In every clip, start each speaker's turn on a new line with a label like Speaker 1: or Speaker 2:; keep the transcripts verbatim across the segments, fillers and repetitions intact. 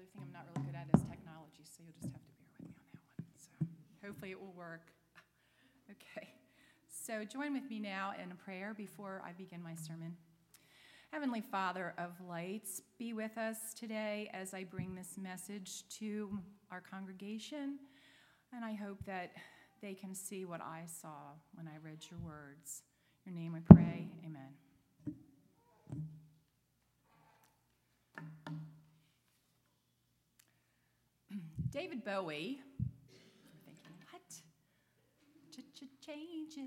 Speaker 1: other thing I'm not really good at is technology, so you'll just have to bear with me on that one. So hopefully it will work. Okay. So join with me now in a prayer before I begin my sermon. Heavenly Father of lights, be with us today as I bring this message to our congregation, and I hope that they can see what I saw when I read your words. In your name we pray, amen. David Bowie, you're thinking, what? Ch-ch-changes.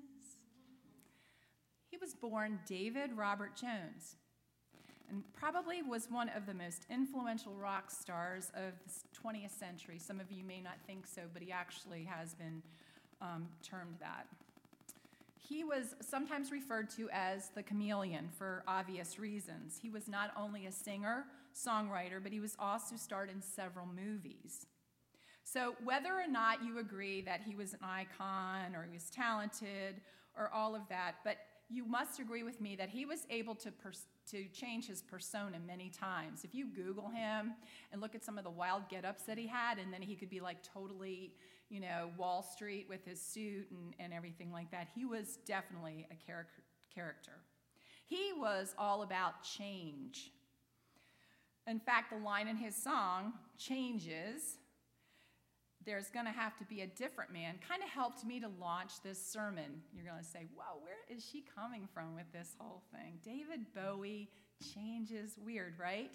Speaker 1: He was born David Robert Jones, and probably was one of the most influential rock stars of the twentieth century. Some of you may not think so, but he actually has been um, termed that. He was sometimes referred to as the chameleon for obvious reasons. He was not only a singer, songwriter, but he was also starred in several movies. So whether or not you agree that he was an icon or he was talented or all of that, but you must agree with me that he was able to pers- to change his persona many times. If you Google him and look at some of the wild get-ups that he had, and then he could be like totally, you know, Wall Street with his suit and, and everything like that, he was definitely a char- character. He was all about change. In fact, the line in his song, Changes, there's going to have to be a different man, kind of helped me to launch this sermon. You're going to say, whoa, where is she coming from with this whole thing? David Bowie, Changes, weird, right?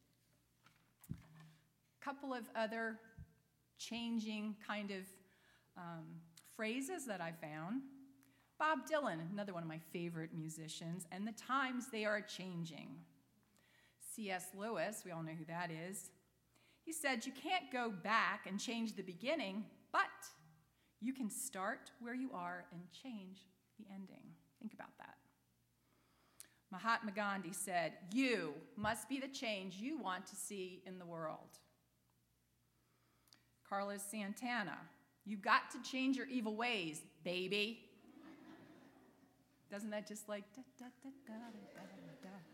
Speaker 1: A couple of other changing kind of um, phrases that I found. Bob Dylan, another one of my favorite musicians, and the times they are changing. C S Lewis, we all know who that is. He said, you can't go back and change the beginning, but you can start where you are and change the ending. Think about that. Mahatma Gandhi said, you must be the change you want to see in the world. Carlos Santana, you got to change your evil ways, baby. Doesn't that just like da da da da da da da?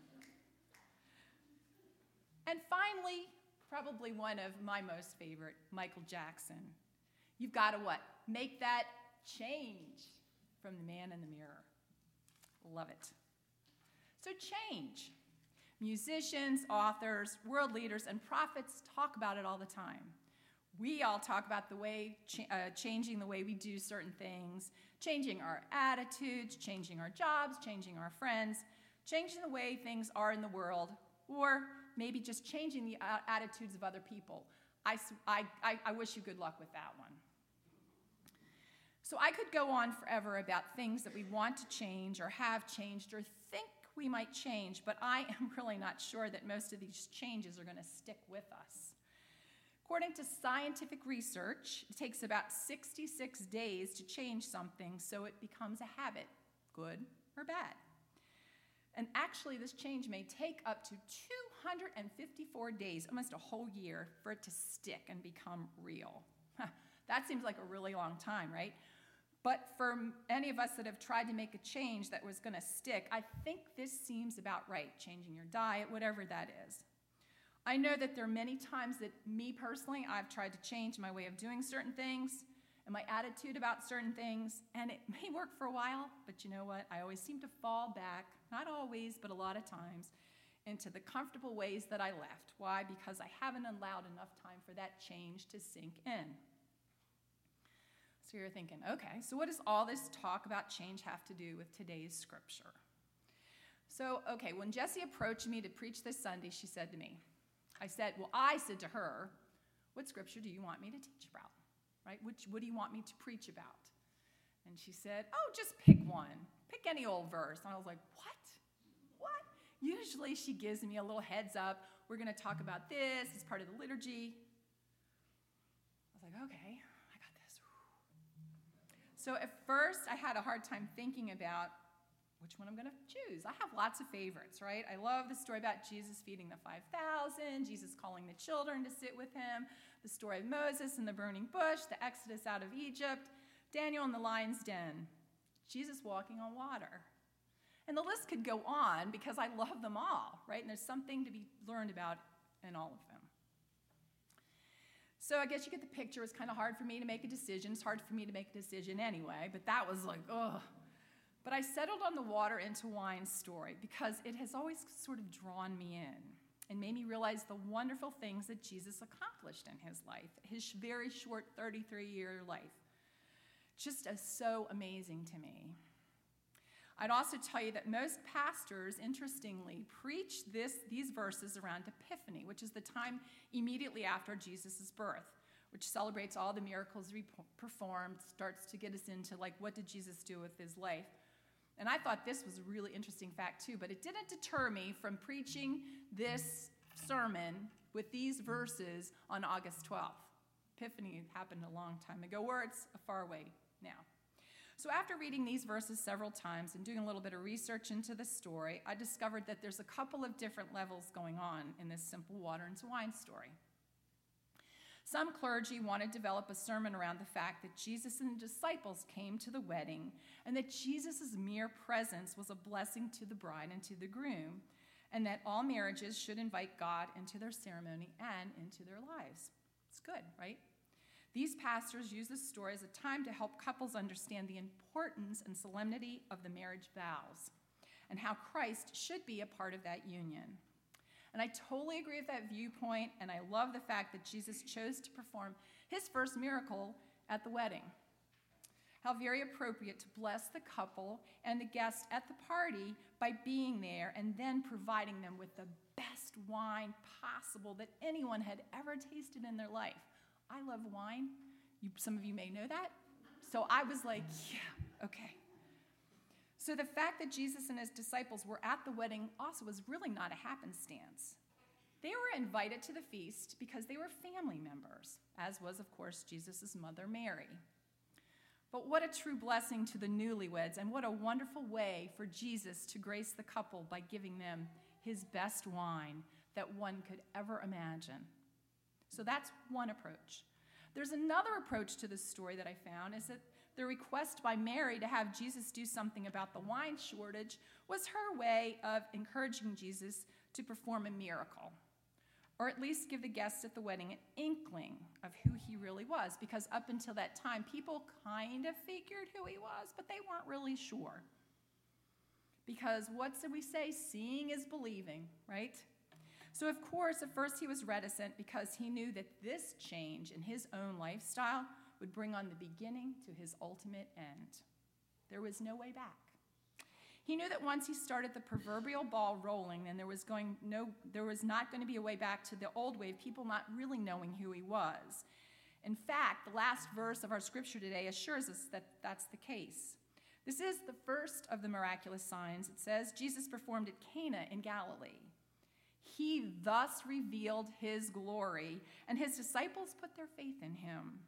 Speaker 1: And finally, probably one of my most favorite, Michael Jackson. You've got to what? Make that change from the man in the mirror. Love it. So change. Musicians, authors, world leaders, and prophets talk about it all the time. We all talk about the way, ch- uh, changing the way we do certain things, changing our attitudes, changing our jobs, changing our friends, changing the way things are in the world, or maybe just changing the uh, attitudes of other people. I, I, I wish you good luck with that one. So I could go on forever about things that we want to change or have changed or think we might change, but I am really not sure that most of these changes are going to stick with us. According to scientific research, it takes about sixty-six days to change something so it becomes a habit, good or bad. And actually, this change may take up to two hundred fifty-four days, almost a whole year, for it to stick and become real. That seems like a really long time, right? But for any of us that have tried to make a change that was going to stick, I think this seems about right, changing your diet, whatever that is. I know that there are many times that me personally, I've tried to change my way of doing certain things and my attitude about certain things, and it may work for a while, but you know what? I always seem to fall back, not always, but a lot of times, into the comfortable ways that I left. Why? Because I haven't allowed enough time for that change to sink in. So you're thinking, okay, so what does all this talk about change have to do with today's scripture? So, okay, when Jessie approached me to preach this Sunday, she said to me, I said, well, I said to her, what scripture do you want me to teach about? Right? Which, what do you want me to preach about? And she said, oh, just pick one. Pick any old verse. And I was like, what? What? Usually she gives me a little heads up. We're going to talk about this as part of the liturgy. I was like, okay, I got this. So at first I had a hard time thinking about which one I'm going to choose. I have lots of favorites, right? I love the story about Jesus feeding the five thousand, Jesus calling the children to sit with him, the story of Moses in the burning bush, the Exodus out of Egypt, Daniel in the lion's den, Jesus walking on water. And the list could go on because I love them all, right? And there's something to be learned about in all of them. So I guess you get the picture. It was kind of hard for me to make a decision. It's hard for me to make a decision anyway, but that was like, ugh. But I settled on the water into wine story because it has always sort of drawn me in and made me realize the wonderful things that Jesus accomplished in his life, his very short thirty-three-year life. Just as so amazing to me. I'd also tell you that most pastors, interestingly, preach this, these verses around Epiphany, which is the time immediately after Jesus' birth, which celebrates all the miracles he performed, starts to get us into, like, what did Jesus do with his life? And I thought this was a really interesting fact, too, but it didn't deter me from preaching this sermon with these verses on August twelfth. Epiphany happened a long time ago, or it's a far way now. So after reading these verses several times and doing a little bit of research into the story, I discovered that there's a couple of different levels going on in this simple water into wine story. Some clergy want to develop a sermon around the fact that Jesus and the disciples came to the wedding and that Jesus' mere presence was a blessing to the bride and to the groom, and that all marriages should invite God into their ceremony and into their lives. It's good, right? These pastors use this story as a time to help couples understand the importance and solemnity of the marriage vows and how Christ should be a part of that union. And I totally agree with that viewpoint, and I love the fact that Jesus chose to perform his first miracle at the wedding. How very appropriate to bless the couple and the guests at the party by being there and then providing them with the best wine possible that anyone had ever tasted in their life. I love wine. You, some of you may know that. So I was like, yeah, okay. So the fact that Jesus and his disciples were at the wedding also was really not a happenstance. They were invited to the feast because they were family members, as was, of course, Jesus' mother, Mary. But what a true blessing to the newlyweds, and what a wonderful way for Jesus to grace the couple by giving them his best wine that one could ever imagine. So that's one approach. There's another approach to this story that I found, is that the request by Mary to have Jesus do something about the wine shortage was her way of encouraging Jesus to perform a miracle, or at least give the guests at the wedding an inkling of who he really was, because up until that time, people kind of figured who he was, but they weren't really sure. Because what did we say? Seeing is believing, right? So, of course, at first he was reticent because he knew that this change in his own lifestyle would bring on the beginning to his ultimate end. There was no way back. He knew that once he started the proverbial ball rolling, then there was going no, there was not going to be a way back to the old way of people not really knowing who he was. In fact, the last verse of our scripture today assures us that that's the case. This is the first of the miraculous signs. It says Jesus performed at Cana in Galilee. He thus revealed his glory, and his disciples put their faith in him.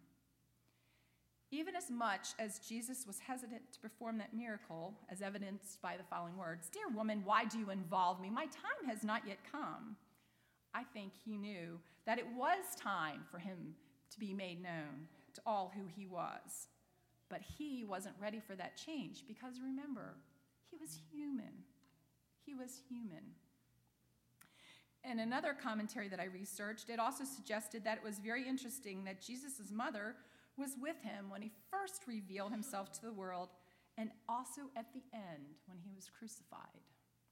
Speaker 1: Even as much as Jesus was hesitant to perform that miracle, as evidenced by the following words, "Dear woman, why do you involve me? My time has not yet come." I think he knew that it was time for him to be made known to all who he was. But he wasn't ready for that change because, remember, he was human. He was human. In another commentary that I researched, it also suggested that it was very interesting that Jesus' mother was with him when he first revealed himself to the world, and also at the end when he was crucified.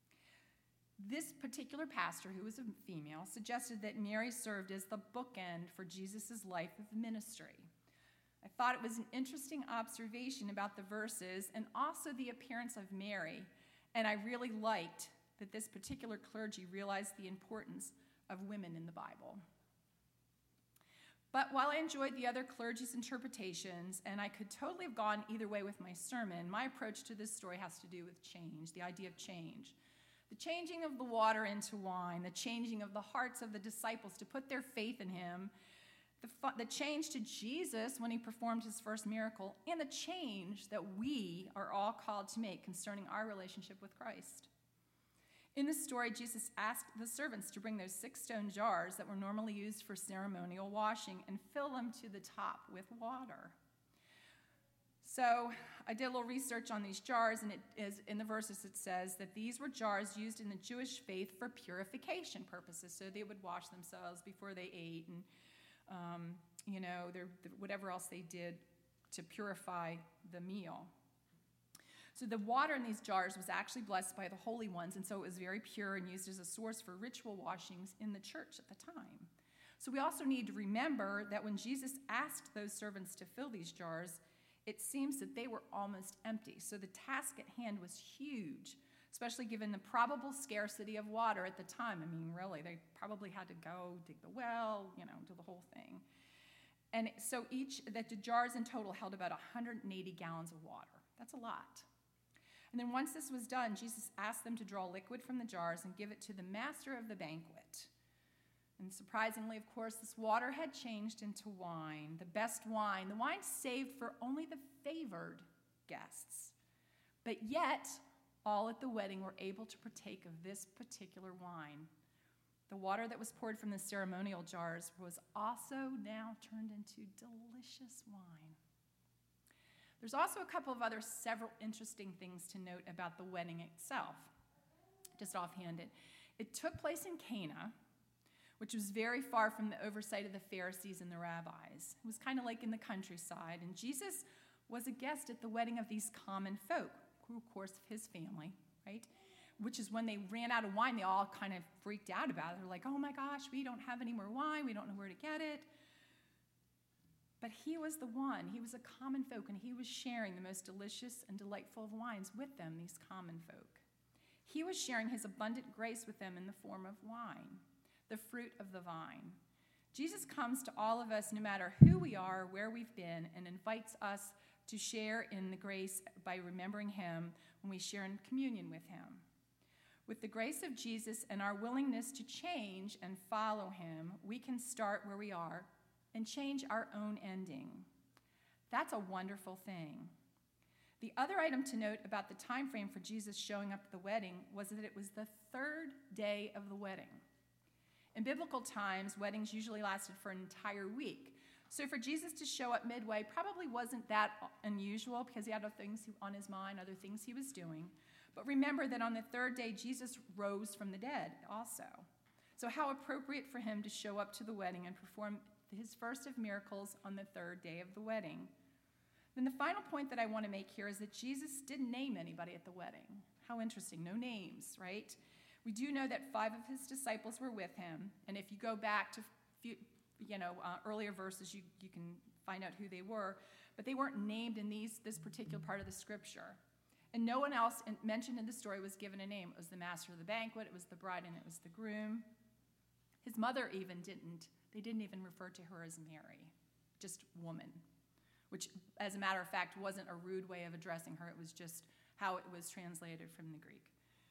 Speaker 1: This particular pastor, who was a female, suggested that Mary served as the bookend for Jesus' life of ministry. I thought it was an interesting observation about the verses and also the appearance of Mary, and I really liked that this particular clergy realized the importance of women in the Bible. But while I enjoyed the other clergy's interpretations, and I could totally have gone either way with my sermon, my approach to this story has to do with change, the idea of change. The changing of the water into wine, the changing of the hearts of the disciples to put their faith in him, the, fu- the change to Jesus when he performed his first miracle, and the change that we are all called to make concerning our relationship with Christ. In the story, Jesus asked the servants to bring those six stone jars that were normally used for ceremonial washing and fill them to the top with water. So I did a little research on these jars, and it is in the verses it says that these were jars used in the Jewish faith for purification purposes, so they would wash themselves before they ate and um, you know, their, whatever else they did to purify the meal. So the water in these jars was actually blessed by the holy ones, and so it was very pure and used as a source for ritual washings in the church at the time. So we also need to remember that when Jesus asked those servants to fill these jars, it seems that they were almost empty. So the task at hand was huge, especially given the probable scarcity of water at the time. I mean, really, they probably had to go dig the well, you know, do the whole thing. And so each, that the jars in total held about one hundred eighty gallons of water. That's a lot. And then once this was done, Jesus asked them to draw liquid from the jars and give it to the master of the banquet. And surprisingly, of course, this water had changed into wine, the best wine, the wine saved for only the favored guests. But yet, all at the wedding were able to partake of this particular wine. The water that was poured from the ceremonial jars was also now turned into delicious wine. There's also a couple of other several interesting things to note about the wedding itself, just offhanded. It took place in Cana, which was very far from the oversight of the Pharisees and the rabbis. It was kind of like in the countryside, and Jesus was a guest at the wedding of these common folk, who, of course, of his family, right? Which is when they ran out of wine, they all kind of freaked out about it. They're like, oh my gosh, we don't have any more wine. We don't know where to get it. But he was the one. He was a common folk, and he was sharing the most delicious and delightful of wines with them, these common folk. He was sharing his abundant grace with them in the form of wine, the fruit of the vine. Jesus comes to all of us, no matter who we are, where we've been, and invites us to share in the grace by remembering him when we share in communion with him. With the grace of Jesus and our willingness to change and follow him, we can start where we are and change our own ending. That's a wonderful thing. The other item to note about the time frame for Jesus showing up at the wedding was that it was the third day of the wedding. In biblical times, weddings usually lasted for an entire week. So for Jesus to show up midway probably wasn't that unusual because he had other things on his mind, other things he was doing. But remember that on the third day, Jesus rose from the dead also. So how appropriate for him to show up to the wedding and perform his first of miracles on the third day of the wedding. Then the final point that I want to make here is that Jesus didn't name anybody at the wedding. How interesting, no names, right? We do know that five of his disciples were with him, and if you go back to few, you know uh, earlier verses, you, you can find out who they were, but they weren't named in these this particular part of the scripture. And no one else in, mentioned in the story was given a name. It was the master of the banquet, it was the bride, and it was the groom. His mother even didn't. They didn't even refer to her as Mary, just woman, which, as a matter of fact, wasn't a rude way of addressing her. It was just how it was translated from the Greek.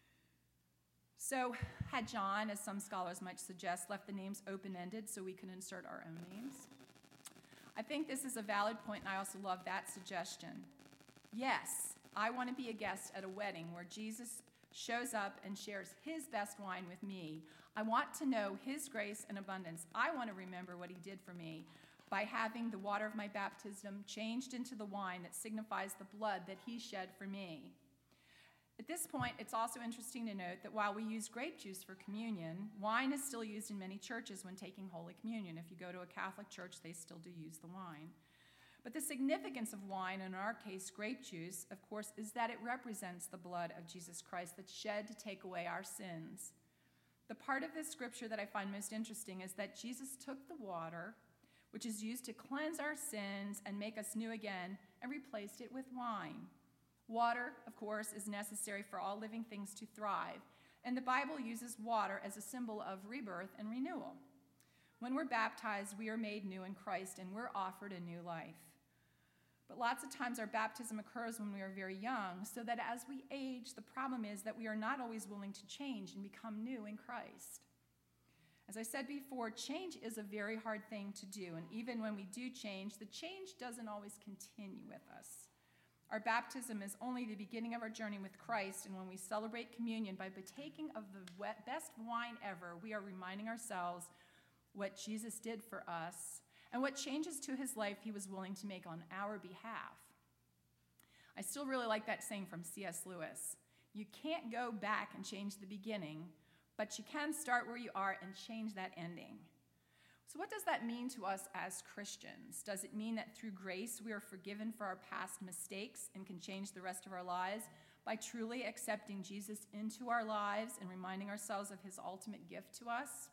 Speaker 1: So had John, as some scholars might suggest, left the names open-ended so we can insert our own names? I think this is a valid point, and I also love that suggestion. Yes, I want to be a guest at a wedding where Jesus shows up and shares his best wine with me. I want to know his grace and abundance. I want to remember what he did for me by having the water of my baptism changed into the wine that signifies the blood that he shed for me. At this point, it's also interesting to note that while we use grape juice for communion, wine is still used in many churches when taking Holy Communion. If you go to a Catholic church, they still do use the wine. But the significance of wine, in our case, grape juice, of course, is that it represents the blood of Jesus Christ that's shed to take away our sins. The part of this scripture that I find most interesting is that Jesus took the water, which is used to cleanse our sins and make us new again, and replaced it with wine. Water, of course, is necessary for all living things to thrive, and the Bible uses water as a symbol of rebirth and renewal. When we're baptized, we are made new in Christ, and we're offered a new life. But lots of times our baptism occurs when we are very young, so that as we age, the problem is that we are not always willing to change and become new in Christ. As I said before, change is a very hard thing to do, and even when we do change, the change doesn't always continue with us. Our baptism is only the beginning of our journey with Christ, and when we celebrate communion by partaking of the best wine ever, we are reminding ourselves what Jesus did for us and what changes to his life he was willing to make on our behalf. I still really like that saying from C S Lewis. You can't go back and change the beginning, but you can start where you are and change that ending. So what does that mean to us as Christians? Does it mean that through grace we are forgiven for our past mistakes and can change the rest of our lives by truly accepting Jesus into our lives and reminding ourselves of his ultimate gift to us?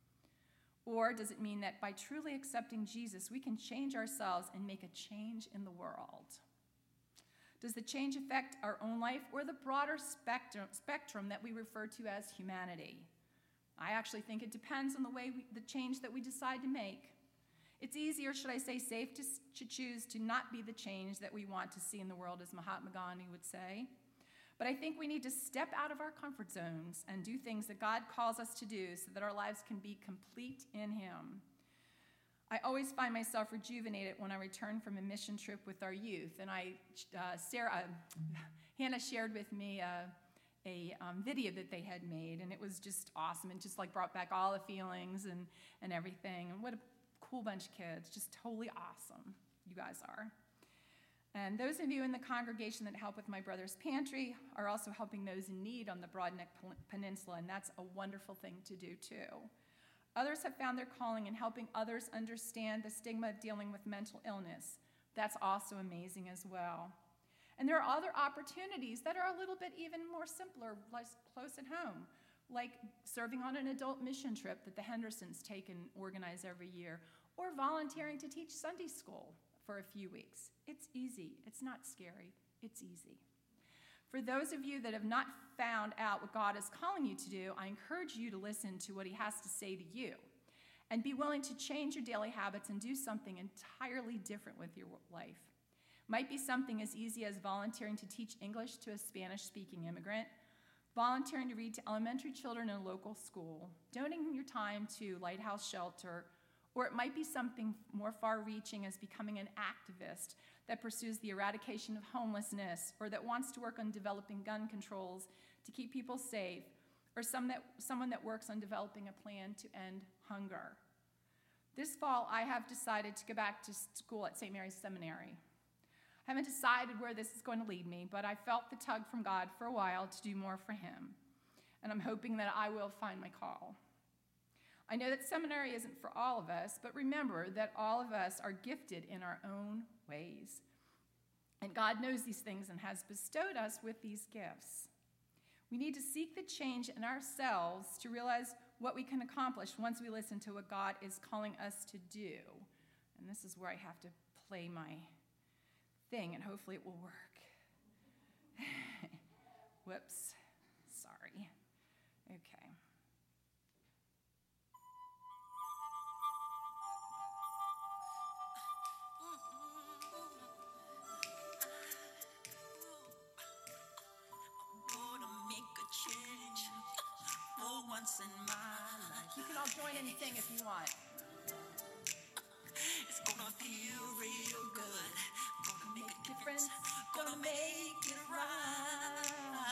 Speaker 1: Or does it mean that by truly accepting Jesus, we can change ourselves and make a change in the world? Does the change affect our own life or the broader spectrum, spectrum that we refer to as humanity? I actually think it depends on the way we, the change that we decide to make. It's easy, or should I say safe, to, to choose to not be the change that we want to see in the world, as Mahatma Gandhi would say. But I think we need to step out of our comfort zones and do things that God calls us to do so that our lives can be complete in him. I always find myself rejuvenated when I return from a mission trip with our youth. And I, uh, Sarah, uh, Hannah shared with me uh, a um, video that they had made, and it was just awesome. It just like brought back all the feelings and, and everything. And what a cool bunch of kids, just totally awesome. You guys are. And those of you in the congregation that help with My Brother's Pantry are also helping those in need on the Broadneck Peninsula, and that's a wonderful thing to do too. Others have found their calling in helping others understand the stigma of dealing with mental illness. That's also amazing as well. And there are other opportunities that are a little bit even more simpler, less close at home, like serving on an adult mission trip that the Hendersons take and organize every year, or volunteering to teach Sunday school for a few weeks. It's easy. It's not scary. It's easy. For those of you that have not found out what God is calling you to do, I encourage you to listen to what he has to say to you and be willing to change your daily habits and do something entirely different with your life. Might be something as easy as volunteering to teach English to a Spanish-speaking immigrant, volunteering to read to elementary children in a local school, donating your time to Lighthouse Shelter, or it might be something more far-reaching as becoming an activist that pursues the eradication of homelessness, or that wants to work on developing gun controls to keep people safe, or some that, someone that works on developing a plan to end hunger. This fall, I have decided to go back to school at Saint Mary's Seminary. I haven't decided where this is going to lead me, but I felt the tug from God for a while to do more for him, and I'm hoping that I will find my call. I know that seminary isn't for all of us, but remember that all of us are gifted in our own ways. And God knows these things and has bestowed us with these gifts. We need to seek the change in ourselves to realize what we can accomplish once we listen to what God is calling us to do. And this is where I have to play my thing, and hopefully it will work. Whoops. Sorry. Okay.
Speaker 2: Once in my life.
Speaker 1: You can all join in and sing if you want.
Speaker 2: It's gonna feel real good. Gonna make a difference. Gonna make it right.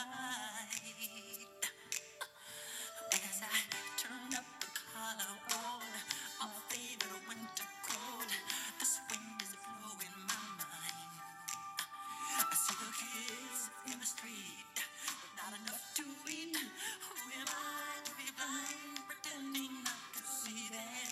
Speaker 2: As I turn up the collar on my favorite winter coat, this wind is blowing my mind. I see the kids in the street, but not enough to eat. Who am I? Pretending not to see that